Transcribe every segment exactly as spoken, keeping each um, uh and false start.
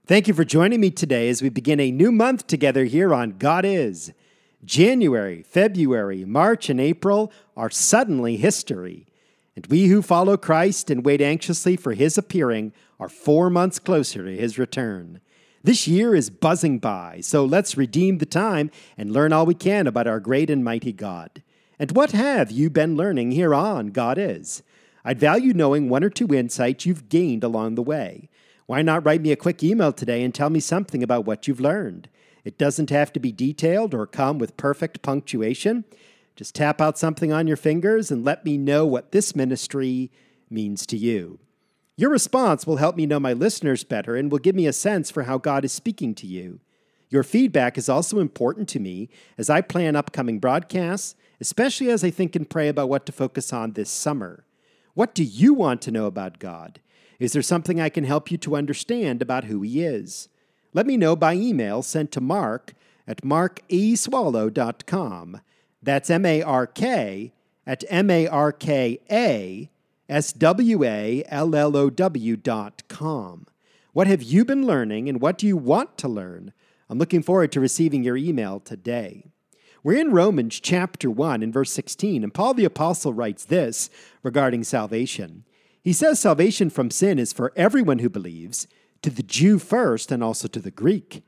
Thank you for joining me today as we begin a new month together here on God Is. January, February, March, and April are suddenly history. And we who follow Christ and wait anxiously for His appearing are four months closer to His return. This year is buzzing by, so let's redeem the time and learn all we can about our great and mighty God. And what have you been learning here on God Is? I'd value knowing one or two insights you've gained along the way. Why not write me a quick email today and tell me something about what you've learned? It doesn't have to be detailed or come with perfect punctuation. Just tap out something on your fingers and let me know what this ministry means to you. Your response will help me know my listeners better and will give me a sense for how God is speaking to you. Your feedback is also important to me as I plan upcoming broadcasts, especially as I think and pray about what to focus on this summer. What do you want to know about God? Is there something I can help you to understand about who He is? Let me know by email sent to mark at mark a swallow dot com. That's M A R K at M A R K A S W A L L O W dot com. What have you been learning and what do you want to learn? I'm looking forward to receiving your email today. We're in Romans chapter one and verse sixteen, and Paul the Apostle writes this regarding salvation. He says salvation from sin is for everyone who believes, to the Jew first and also to the Greek.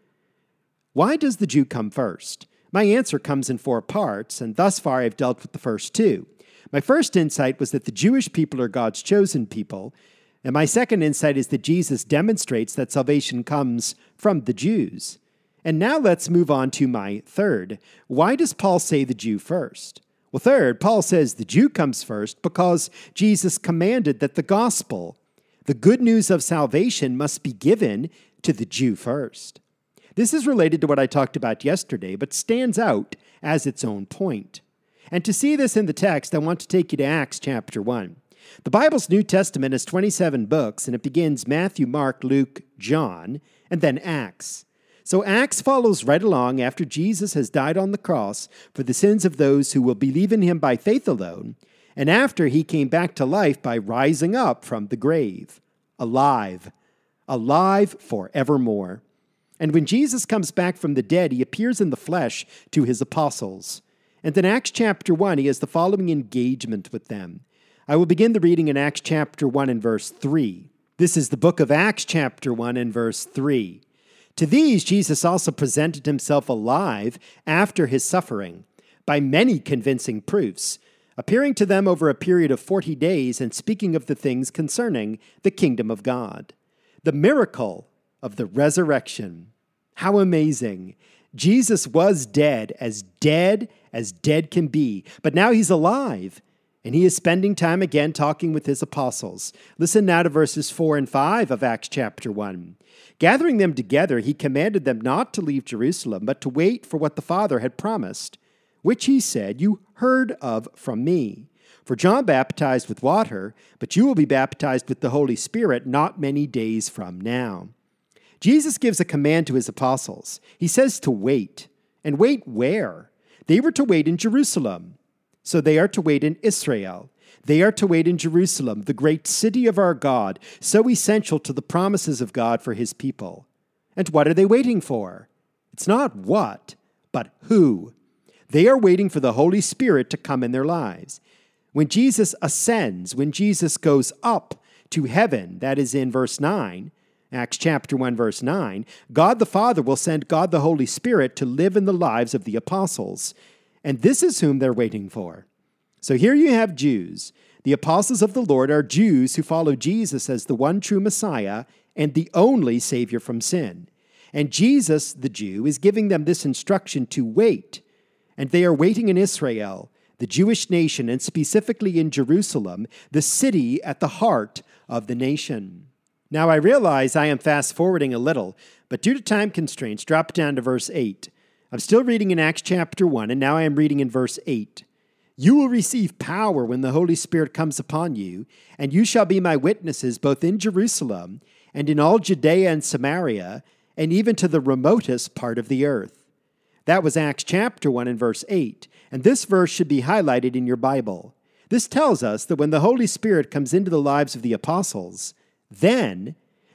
Why does the Jew come first? My answer comes in four parts, and thus far I've dealt with the first two. My first insight was that the Jewish people are God's chosen people, and my second insight is that Jesus demonstrates that salvation comes from the Jews. And now let's move on to my third. Why does Paul say the Jew first? Well, third, Paul says the Jew comes first because Jesus commanded that the gospel, the good news of salvation, must be given to the Jew first. This is related to what I talked about yesterday, but stands out as its own point. And to see this in the text, I want to take you to Acts chapter one. The Bible's New Testament is twenty-seven books, and it begins Matthew, Mark, Luke, John, and then Acts. So Acts follows right along after Jesus has died on the cross for the sins of those who will believe in Him by faith alone, and after He came back to life by rising up from the grave, alive, alive forevermore. And when Jesus comes back from the dead, He appears in the flesh to His apostles. And in Acts chapter one, He has the following engagement with them. I will begin the reading in Acts chapter one and verse three. This is the book of Acts chapter one and verse three. To these Jesus also presented Himself alive after His suffering, by many convincing proofs, appearing to them over a period of forty days and speaking of the things concerning the kingdom of God. The miracle of the resurrection. How amazing! Jesus was dead, as dead as dead can be, but now He's alive. And He is spending time again talking with His apostles. Listen now to verses four and five of Acts chapter one. Gathering them together, He commanded them not to leave Jerusalem, but to wait for what the Father had promised, which He said, "You heard of from me. For John baptized with water, but you will be baptized with the Holy Spirit not many days from now." Jesus gives a command to His apostles. He says to wait. And wait where? They were to wait in Jerusalem. So they are to wait in Israel. They are to wait in Jerusalem, the great city of our God, so essential to the promises of God for His people. And what are they waiting for? It's not what, but who. They are waiting for the Holy Spirit to come in their lives. When Jesus ascends, when Jesus goes up to heaven, that is in verse nine, Acts chapter one, verse nine, God the Father will send God the Holy Spirit to live in the lives of the apostles. And this is whom they're waiting for. So here you have Jews. The apostles of the Lord are Jews who follow Jesus as the one true Messiah and the only Savior from sin. And Jesus, the Jew, is giving them this instruction to wait. And they are waiting in Israel, the Jewish nation, and specifically in Jerusalem, the city at the heart of the nation. Now I realize I am fast-forwarding a little, but due to time constraints, drop down to verse eight. I'm still reading in Acts chapter one, and now I am reading in verse eight. You will receive power when the Holy Spirit comes upon you, and you shall be my witnesses both in Jerusalem and in all Judea and Samaria, and even to the remotest part of the earth. That was Acts chapter one and verse eight, and this verse should be highlighted in your Bible. This tells us that when the Holy Spirit comes into the lives of the apostles, then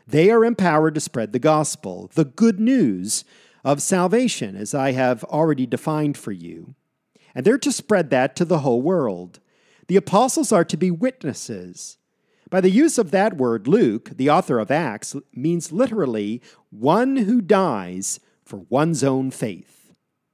They are empowered to spread the gospel, the good news of salvation, as I have already defined for you. And they're to spread that to the whole world. The apostles are to be witnesses. By the use of that word, Luke, the author of Acts, means literally one who dies for one's own faith.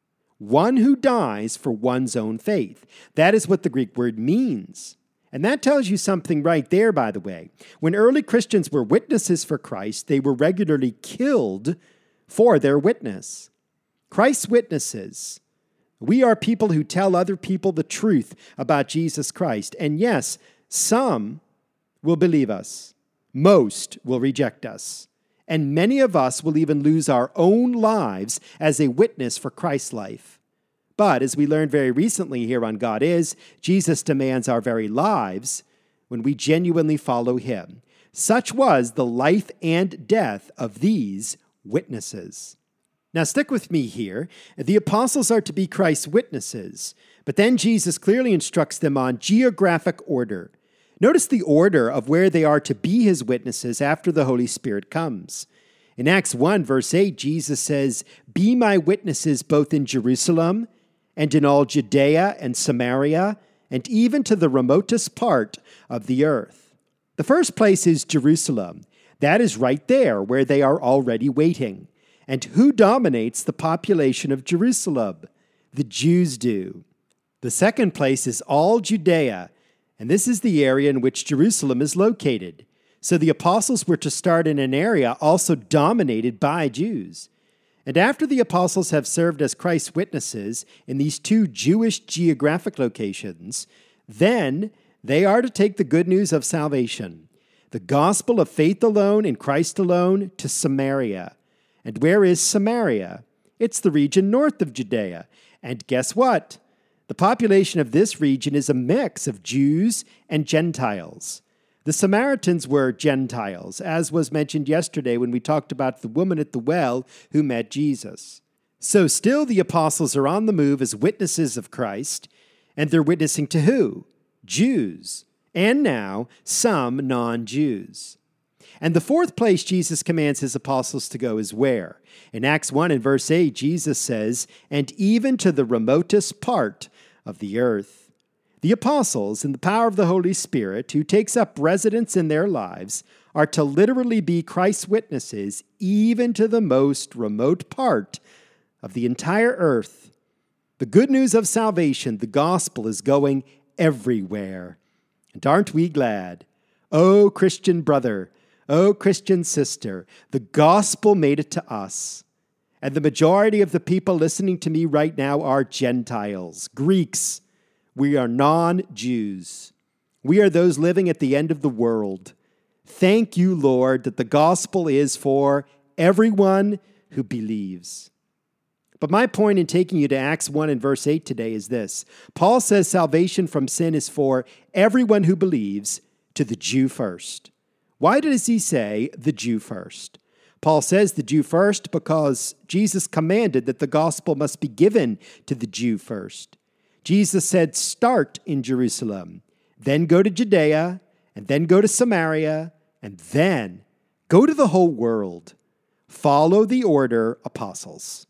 One who dies for one's own faith. That is what the Greek word means. And that tells you something right there, by the way. When early Christians were witnesses for Christ, they were regularly killed for their witness. Christ's witnesses. We are people who tell other people the truth about Jesus Christ. And yes, some will believe us. Most will reject us. And many of us will even lose our own lives as a witness for Christ's life. But as we learned very recently here on God Is, Jesus demands our very lives when we genuinely follow him. Such was the life and death of these witnesses. Now stick with me here. The apostles are to be Christ's witnesses, but then Jesus clearly instructs them on geographic order. Notice the order of where they are to be his witnesses after the Holy Spirit comes. In Acts one, verse eight, Jesus says, "Be my witnesses both in Jerusalem and in all Judea and Samaria, and even to the remotest part of the earth." The first place is Jerusalem. That is right there where they are already waiting. And who dominates the population of Jerusalem? The Jews do. The second place is all Judea, and this is the area in which Jerusalem is located. So the apostles were to start in an area also dominated by Jews. And after the apostles have served as Christ's witnesses in these two Jewish geographic locations, then they are to take the good news of salvation, the gospel of faith alone in Christ alone, to Samaria. And where is Samaria? It's the region north of Judea. And guess what? The population of this region is a mix of Jews and Gentiles. The Samaritans were Gentiles, as was mentioned yesterday when we talked about the woman at the well who met Jesus. So still the apostles are on the move as witnesses of Christ, and they're witnessing to who? Jews, and now some non-Jews. And the fourth place Jesus commands his apostles to go is where? In Acts one and verse eight, Jesus says, "And even to the remotest part of the earth." The apostles, in the power of the Holy Spirit, who takes up residence in their lives, are to literally be Christ's witnesses even to the most remote part of the entire earth. The good news of salvation, the gospel, is going everywhere. And aren't we glad? Oh, Christian brother, oh, Christian sister, the gospel made it to us. And the majority of the people listening to me right now are Gentiles, Greeks. We are non-Jews. We are those living at the end of the world. Thank you, Lord, that the gospel is for everyone who believes. But my point in taking you to Acts one and verse eight today is this. Paul says salvation from sin is for everyone who believes, to the Jew first. Why does he say the Jew first? Paul says the Jew first because Jesus commanded that the gospel must be given to the Jew first. Jesus said, start in Jerusalem, then go to Judea, and then go to Samaria, and then go to the whole world. Follow the order, apostles.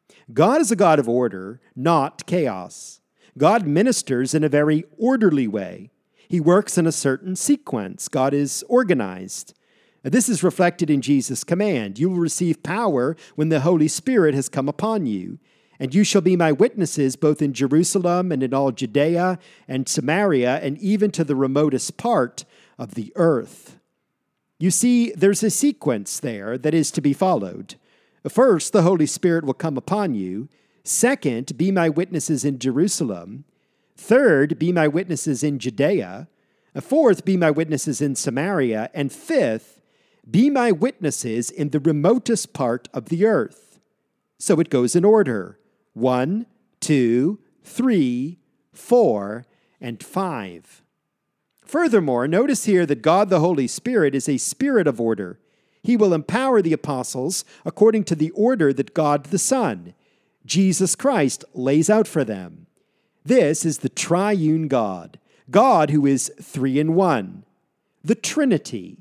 God is a God of order, not chaos. God ministers in a very orderly way. He works in a certain sequence. God is organized. This is reflected in Jesus' command. You will receive power when the Holy Spirit has come upon you. And you shall be my witnesses both in Jerusalem and in all Judea and Samaria and even to the remotest part of the earth. You see, there's a sequence there that is to be followed. First, the Holy Spirit will come upon you. Second, be my witnesses in Jerusalem. Third, be my witnesses in Judea. Fourth, be my witnesses in Samaria. And fifth, be my witnesses in the remotest part of the earth. So it goes in order. One, two, three, four, and five. Furthermore, notice here that God the Holy Spirit is a spirit of order. He will empower the apostles according to the order that God the Son, Jesus Christ, lays out for them. This is the triune God, God who is three in one, the Trinity.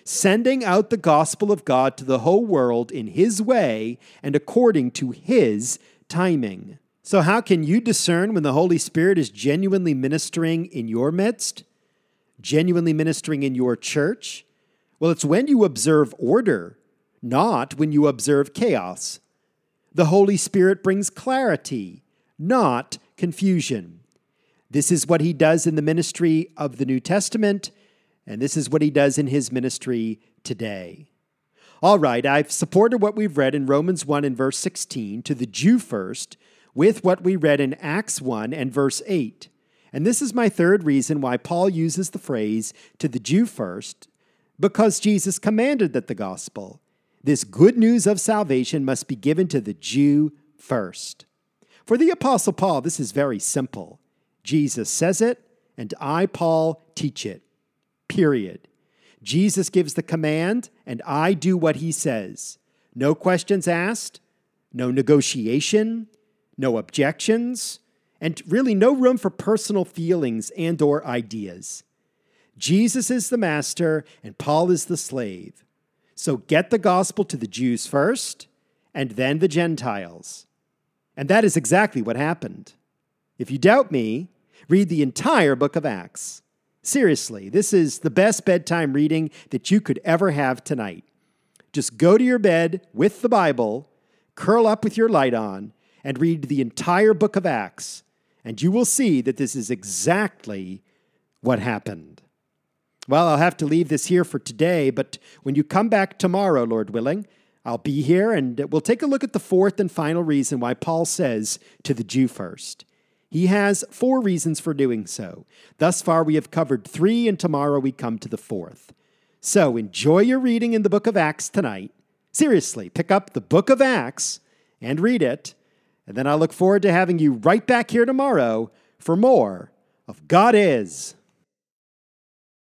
sending out the gospel of God to the whole world in His way and according to His timing. So how can you discern when the Holy Spirit is genuinely ministering in your midst? Genuinely ministering in your church? Well, it's when you observe order, not when you observe chaos. The Holy Spirit brings clarity, not confusion. This is what He does in the ministry of the New Testament, and this is what He does in His ministry today. All right, I've supported what we've read in Romans one and verse sixteen to the Jew first with what we read in Acts one and verse eight. And this is my third reason why Paul uses the phrase to the Jew first, because Jesus commanded that the gospel, this good news of salvation, must be given to the Jew first. For the Apostle Paul, this is very simple. Jesus says it, and I, Paul, teach it. Period. Jesus gives the command, and I do what He says. No questions asked, no negotiation, no objections, and really no room for personal feelings and or ideas. Jesus is the master, and Paul is the slave. So get the gospel to the Jews first, and then the Gentiles. And that is exactly what happened. If you doubt me, read the entire book of Acts. Seriously, this is the best bedtime reading that you could ever have tonight. Just go to your bed with the Bible, curl up with your light on, and read the entire book of Acts, and you will see that this is exactly what happened. Well, I'll have to leave this here for today, but when you come back tomorrow, Lord willing, I'll be here, and we'll take a look at the fourth and final reason why Paul says to the Jew first. He has four reasons for doing so. Thus far, we have covered three, and tomorrow we come to the fourth. So enjoy your reading in the book of Acts tonight. Seriously, pick up the book of Acts and read it, and then I look forward to having you right back here tomorrow for more of God Is.